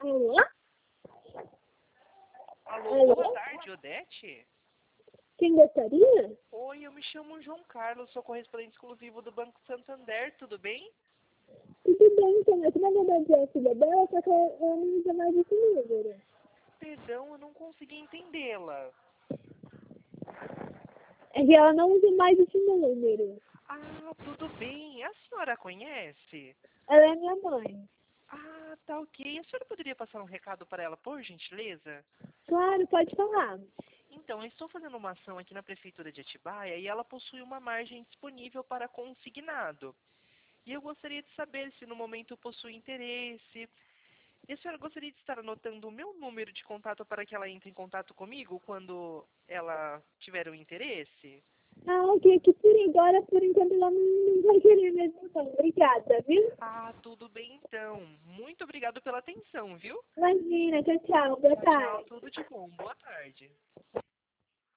Alô? Alô, Alô? boa tarde, Odete. Quem gostaria? Oi, eu me chamo João Carlos, sou correspondente exclusivo do Banco Santander, tudo bem? Tudo bem, então, mas na verdade é a filha dela, só que eu não uso mais esse número. Perdão, eu não consegui entendê-la. É que ela não usa mais esse número. Ah, tudo bem. A senhora conhece? Ela é minha mãe. Ah, tá ok. A senhora poderia passar um recado para ela, por gentileza? Claro, pode falar. Então, eu estou fazendo uma ação aqui na Prefeitura de Atibaia e ela possui uma margem disponível para consignado. E eu gostaria de saber se no momento possui interesse. E a senhora gostaria de estar anotando o meu número de contato para que ela entre em contato comigo quando ela tiver o interesse? Ah, ok, que por enquanto ela não vai querer mesmo não. Obrigada, viu? Ah, tudo bem então. Muito obrigado pela atenção, viu? Imagina, tchau, tchau, boa Tchau, tchau, tarde. tudo de bom. Boa tarde.